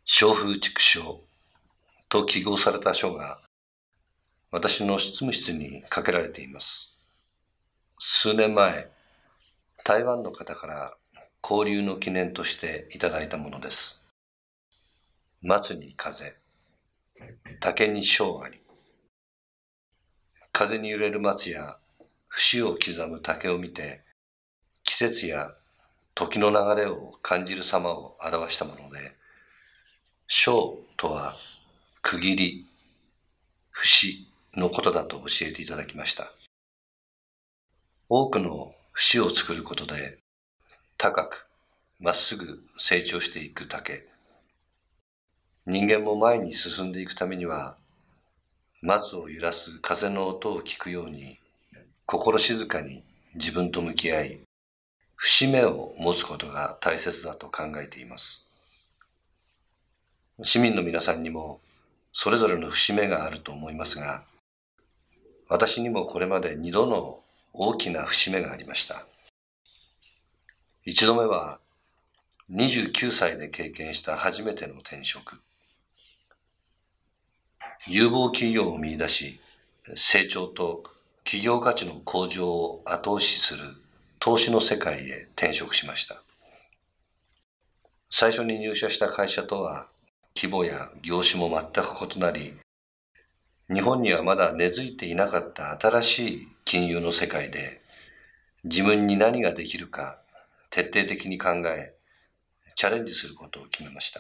小風畜生と記号された書が私の執務室にかけられています。数年前、台湾の方から交流の記念としていただいたものです。松に風、竹に章あり。風に揺れる松や節を刻む竹を見て、季節や時の流れを感じる様を表したもので、章とは区切り、節のことだと教えていただきました。多くの節を作ることで、高く、まっすぐ成長していく竹。人間も前に進んでいくためには、松を揺らす風の音を聞くように、心静かに自分と向き合い、節目を持つことが大切だと考えています。市民の皆さんにもそれぞれの節目があると思いますが、私にもこれまで2度の大きな節目がありました。1度目は29歳で経験した初めての転職。有望企業を見出し、成長と企業価値の向上を後押しする投資の世界へ転職しました。最初に入社した会社とは規模や業種も全く異なり、日本にはまだ根付いていなかった新しい金融の世界で、自分に何ができるか徹底的に考え、チャレンジすることを決めました。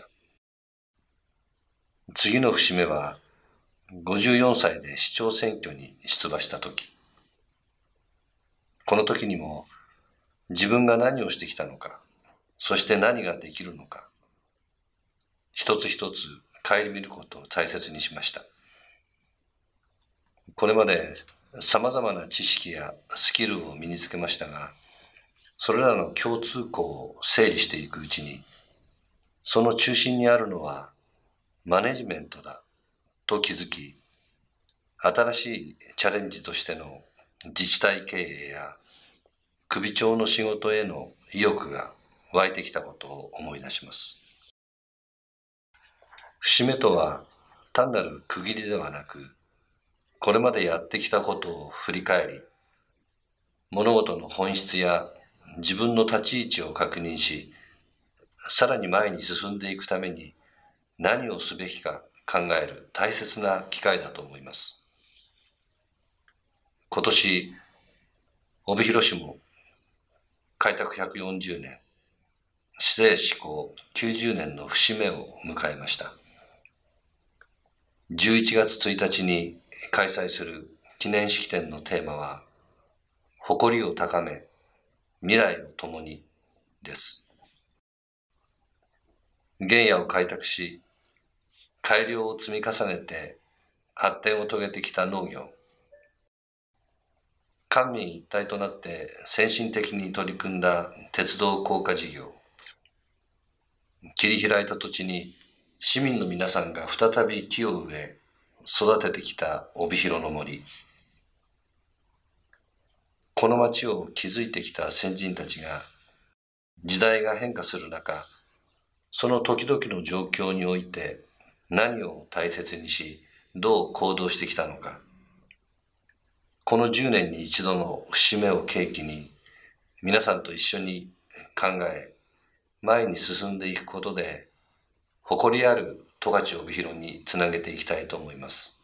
次の節目は、54歳で市長選挙に出馬した時。この時にも、自分が何をしてきたのか、そして何ができるのか、一つ一つ顧みることを大切にしました。これまで様々な知識やスキルを身につけましたが、それらの共通項を整理していくうちに、その中心にあるのはマネジメントだと気づき、新しいチャレンジとしての自治体経営や首長の仕事への意欲が湧いてきたことを思い出します。節目とは単なる区切りではなく、これまでやってきたことを振り返り、物事の本質や自分の立ち位置を確認し、さらに前に進んでいくために何をすべきか考える大切な機会だと思います。今年、帯広市も開拓140年、市政施行90年の節目を迎えました。11月1日に開催する記念式典のテーマは、誇りを高め、未来を共にです。原野を開拓し、改良を積み重ねて発展を遂げてきた農業。官民一体となって先進的に取り組んだ鉄道高架事業。切り開いた土地に市民の皆さんが再び木を植え、育ててきた帯広の森。この町を築いてきた先人たちが、時代が変化する中、その時々の状況において何を大切にし、どう行動してきたのか。この10年に一度の節目を契機に、皆さんと一緒に考え、前に進んでいくことで、誇りある十勝帯広につなげていきたいと思います。